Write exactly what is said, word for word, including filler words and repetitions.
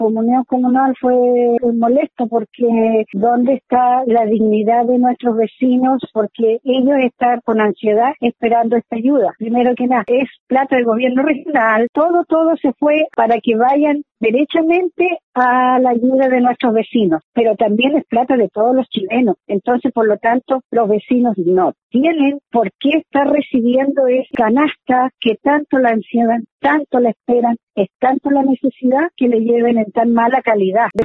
comunión comunal fue molesto porque ¿dónde está la dignidad de nuestros vecinos? Porque ellos están con ansiedad esperando esta ayuda. Primero que nada, es plata del gobierno regional, todo, todo se fue para que vayan derechamente a la ayuda de nuestros vecinos, pero también es plata de todos los chilenos. Entonces, por lo tanto, los vecinos no tienen por qué estar recibiendo esa canasta que tanto la ansiedan, tanto la esperan, es tanto la necesidad que le lleven en tan mala calidad.